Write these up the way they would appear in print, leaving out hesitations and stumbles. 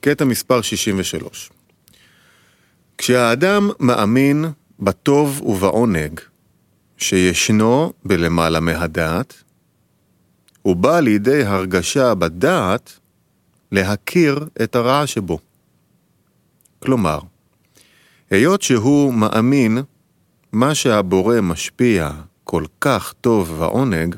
קטע מספר 63. כשהאדם מאמין בטוב ובעונג שישנו בלמעלה מהדעת, הוא בא לידי הרגשה בדעת להכיר את הרע שבו. כלומר, היות שהוא מאמין מה שהבורא משפיע כל כך טוב ועונג,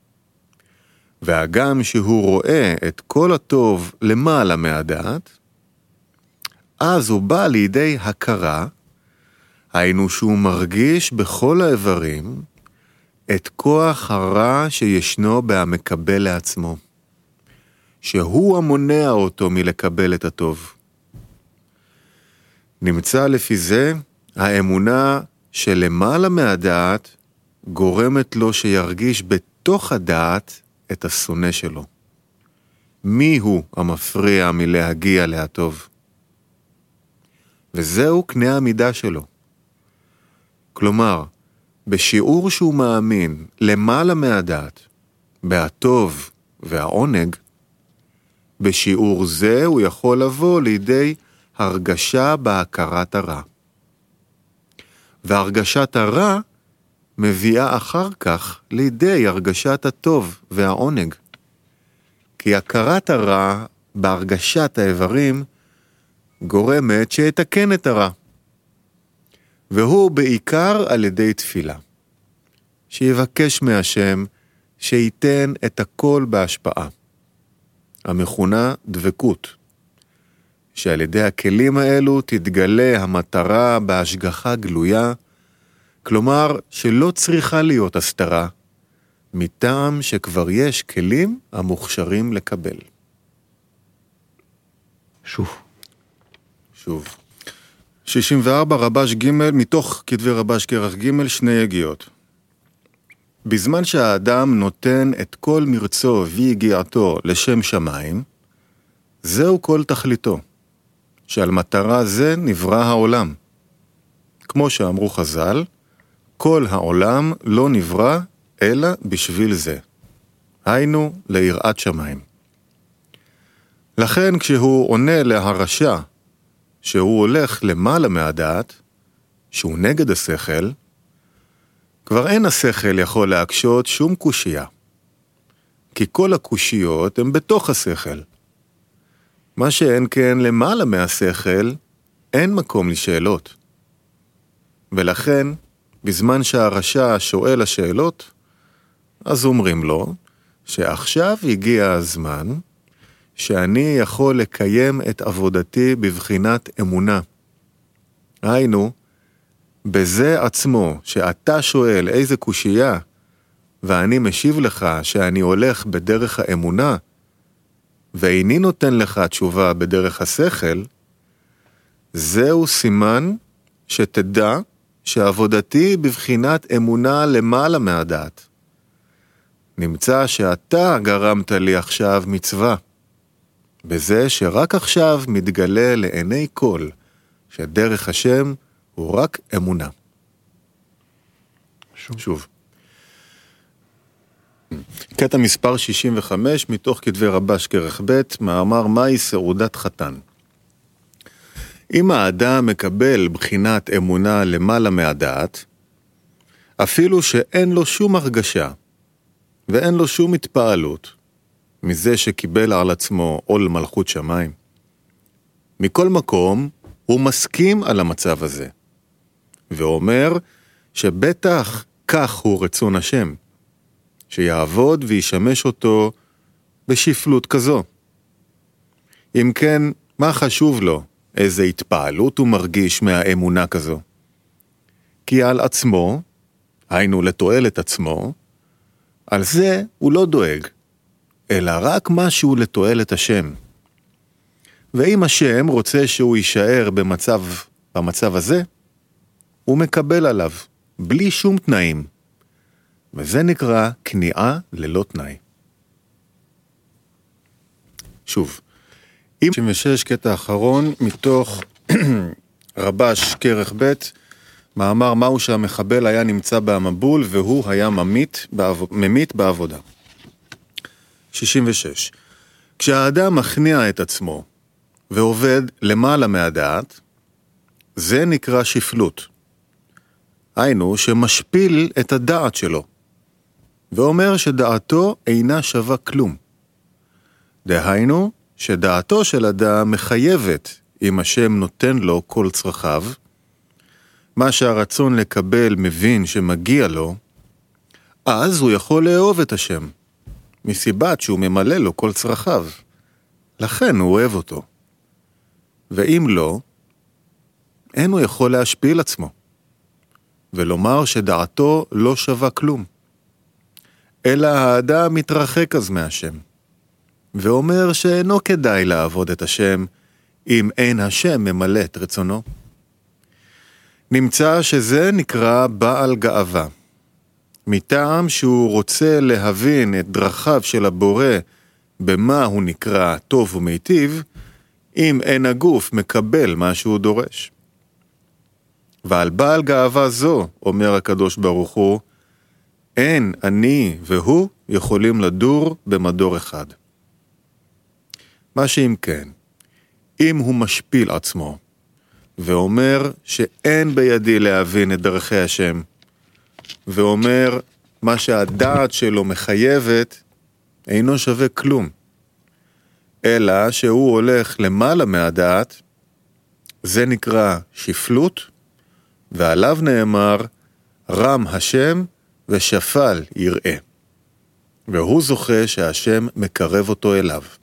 והגם שהוא רואה את כל הטוב למעלה מהדעת, אז הוא בא לידי הכרה, היינו שהוא מרגיש בכל האיברים את כוח הרע שישנו בהמקבל לעצמו, שהוא המונע אותו מלקבל את הטוב. נמצא לפי זה האמונה שלמעלה מהדעת גורמת לו שירגיש בתוך הדעת את השונא שלו. מי הוא המפריע מלהגיע להטוב? וזהו קנה המידה שלו. כלומר, בשיעור שהוא מאמין למעלה מהדעת, בהטוב והעונג, בשיעור זה הוא יכול לבוא לידי הרגשה בהכרת הרע. והרגשת הרע מביאה אחר כך לידי הרגשת הטוב והעונג. כי הכרת הרע בהרגשת האיברים גורמת שיתקן את הרע. והוא בעיקר על ידי תפילה. שיבקש מהשם שייתן את הכל בהשפעה. המכונה דבקות. שעל ידי הכלים האלו תתגלה המטרה בהשגחה גלויה, כלומר שלא צריכה להיות הסתרה, מטעם שכבר יש כלים המוכשרים לקבל. שוב. 64 רבש ג' מתוך כתבי רבש כרך ג' שני יגיעות. בזמן שהאדם נותן את כל מרצו ויגיעתו לשם שמיים, זהו כל תכליתו, שעל מטרה זה נברא העולם. כמו שאמרו חז"ל, כל העולם לא נברא אלא בשביל זה. היינו ליראת שמיים. לכן כשהוא עונה להרשע שהוא הולך למעלה מהדעת, שהוא נגד השכל, כבר אין השכל יכול להקשות שום קושייה. כי כל הקושיות הן בתוך השכל. מה שאין כן למעלה מהשכל, אין מקום לשאלות. ולכן, בזמן שהרשע שואל השאלות, אז אומרים לו שעכשיו הגיע הזמן שאני יכול לקיים את עבודתי בבחינת אמונה. היינו, בזה עצמו שאתה שואל איזה קושייה, ואני משיב לך שאני הולך בדרך האמונה, ואיני נותן לך תשובה בדרך השכל, זהו סימן שתדע שעבודתי בבחינת אמונה למעלה מהדעת. נמצא שאתה גרמת לי עכשיו מצווה, בזה שרק עכשיו מתגלה לעיני כל, שדרך השם הוא רק אמונה. שוב. קטע מספר 65 מתוך כתבי רבש כרך ב', מאמר מהי סעודת חתן. אם האדם מקבל בחינת אמונה למעלה מהדעת, אפילו שאין לו שום הרגשה ואין לו שום התפעלות מזה שקיבל על עצמו עול מלכות שמיים, מכל מקום הוא מסכים על המצב הזה, ואומר שבטח כך הוא רצון השם, שיעבוד וישמש אותו בשפלות כזו. אם כן, מה חשוב לו? איזה התפעלות הוא מרגיש מהאמונה כזו? כי על עצמו, היינו לתועלת עצמו, על זה הוא לא דואג, אלא רק משהו לתועלת השם. ואם השם רוצה שהוא יישאר במצב הזה, הוא מקבל עליו, בלי שום תנאים. וזה נקרא כניעה ללא תנאי. שוב, 66 קטע אחרון מתוך רבש כרך ב', מאמר מהו שהמחבל היה נמצא במבול והוא היה ממית בעבודה. 66. כשהאדם מכניע את עצמו ועובד למעלה מהדעת, זה נקרא שפלות. היינו שמשפיל את הדעת שלו, ואומר שדעתו אינה שווה כלום. דהיינו שדעתו של אדם מחייבת אם השם נותן לו כל צרכיו, מה שהרצון לקבל מבין שמגיע לו, אז הוא יכול לאהוב את השם, מסיבת שהוא ממלא לו כל צרכיו. לכן הוא אוהב אותו. ואם לא, אין הוא יכול להשפיל עצמו, ולומר שדעתו לא שווה כלום. אלא האדם מתרחק אז מהשם, ואומר שאינו כדאי לעבוד את השם, אם אין השם ממלא את רצונו. נמצא שזה נקרא בעל גאווה, מטעם שהוא רוצה להבין את דרכיו של הבורא במה הוא נקרא טוב ומיטיב, אם אין הגוף מקבל מה שהוא דורש. ועל בעל גאווה זו, אומר הקדוש ברוך הוא, אין אני והוא יכולים לדור במדור אחד. מה שאם כן, אם הוא משפיל עצמו, ואומר שאין בידי להבין את דרכי השם, ואומר מה שהדעת שלו מחייבת, אינו שווה כלום, אלא שהוא הולך למעלה מהדעת, זה נקרא שפלות, ועליו נאמר, רם השם ושפל יראה. והוא זוכה שהשם מקרב אותו אליו.